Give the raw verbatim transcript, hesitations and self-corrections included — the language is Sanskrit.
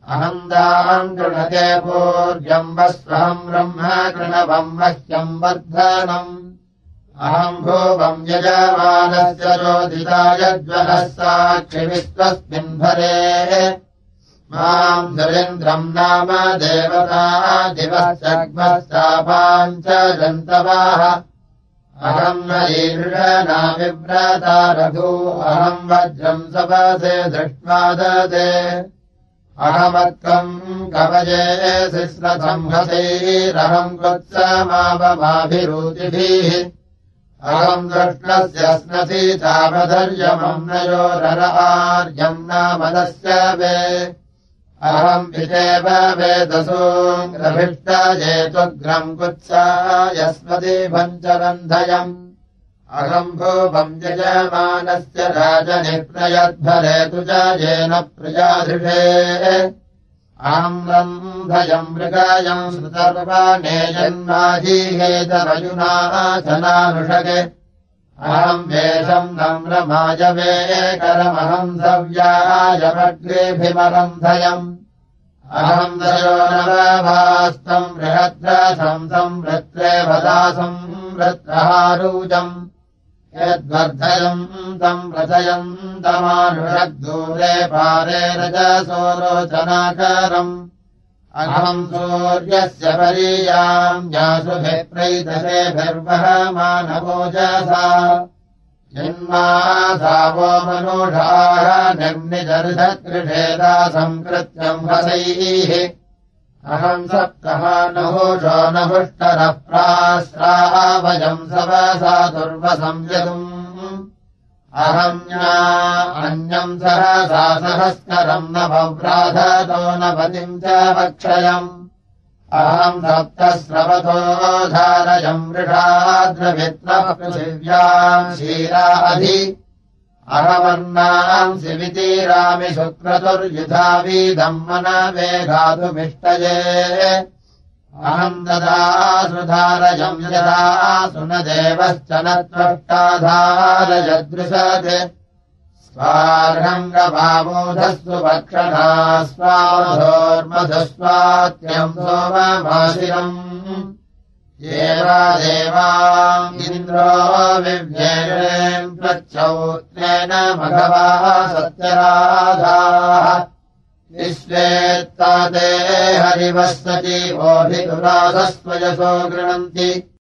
अहम् दाम् कृणते पूर्यम् वस्वहम् ब्रह्म कृणवम् मह्यम् वर्धनम् अहम् भुवम् यजमानस्य चोदिताय ज्वलः साक्षिविश्वस्मिन् भरे माम् सुरेन्द्रम् नाम देवता दिवः सग्मस्तापाम् च जन्तवाः अहम् हरीर्षणा विव्रता रघु अहम् वज्रम् सपसे दृष्ट्वा ददे अहमत्कम् कवये शिश्रथम् हसैरहम् कृत्समावमाभिरुचिभिः अहम् दृष्टस्य स्नसि चावधर्यमम् नयोरर आर्यम् नामदस्य वे अहम् पितेव वेदसूङ्ग्रभिष्टजेतुग्रम् कुत्सायस्मति भञ्चरन्धयम् अहम् भुवम् यजमानस्य राजनिप्रयद्भरे तु च येन प्रजाधृषे अहम् रन्धयम् मृगायम् सुतर्वाणे जन्माजीहेतरयुना जनानुषगे अहम् वेदम् नम्रमायवे करमहम् सव्यायमग्रेभिमरन्धयम् अहम् दयो नवभास्तम् बृहद्रसम् संवृत्रे वदासम् वृत्रहारूजम् यद्वर्धयम् तम् रचयम् तमानुषद्दूरे पारे रजसोरोचनाकरम् अहम् सूर्यस्य परीयाम् यासुभिः प्रैतसेभिर्वहमानवोजसा जन्मासावो मनुषाः निर्निजर्षत्कृषेदासम् कृत्यम् हसैः अहम् सप्तहानहुषो नहुष्टरः प्रास्रावयम् सवसा दुर्वसंयतुम् अहम्या अन्यम् सहसा सहस्करम् न भव्राधतो न पतिम् च वक्षयम् अहम् सप्तस्रवतो धारयम् वृषाद्रवित्रः पृथिव्याम् क्षीरा अधि अहमन्नाम् शिवितीरामि शुक्रतुर्युधावीदम् मनवेगातुमिष्टये अहम् ददासु धारयम् यदासु न देवश्च न त्वष्टाधारयदृशते स्वार्हङ्गभावोधस्सु भक्षणा स्वामधोर्मधुस्वात्यम् सोमभासिरम् येवा देवाम् इन्द्रो विव्येणेम् प्रत्यौत्रेण मघवाः सत्यराधाः विश्वेत्ताते हरिवः सजीवोऽभितुरासस्वयसो गृह्णन्ति